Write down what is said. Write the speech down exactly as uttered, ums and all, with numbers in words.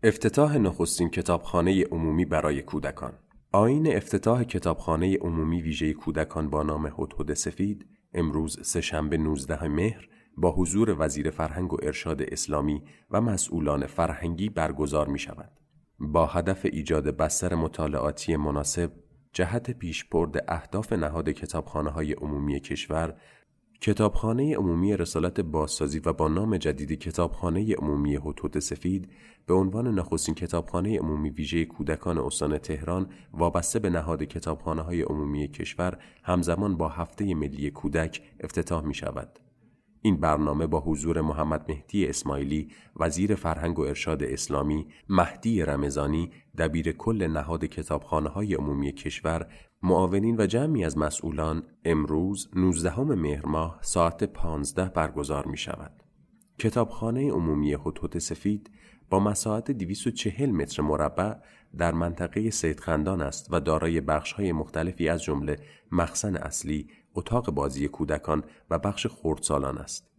افتتاح نخستین کتابخانه عمومی برای کودکان. آیین افتتاح کتابخانه عمومی ویژه کودکان با نام هدهد سفید امروز سه‌شنبه نوزدهم مهر با حضور وزیر فرهنگ و ارشاد اسلامی و مسئولان فرهنگی برگزار می شود. با هدف ایجاد بستر مطالعاتی مناسب جهت پیشبرد اهداف نهاد کتابخانه‌های عمومی کشور، کتابخانه عمومی رسالت بازسازی و با نام جدید کتابخانه عمومی هدهد سفید به عنوان نخستین کتابخانه عمومی ویژه کودکان استان تهران وابسته به نهاد کتابخانه‌های عمومی کشور همزمان با هفته ملی کودک افتتاح می شود. این برنامه با حضور محمد مهدی اسماعیلی وزیر فرهنگ و ارشاد اسلامی، مهدی رمضانی دبیر کل نهاد کتابخانه‌های عمومی کشور، معاونین و جمعی از مسئولان امروز نوزدهم مهر ماه ساعت پانزده برگزار می شود. کتابخانه عمومی هدهد سفید با مساحت دویست و چهل متر مربع در منطقه سیدخندان است و دارای بخش‌های مختلفی از جمله مخزن اصلی، اتاق بازی کودکان و بخش خردسالان است.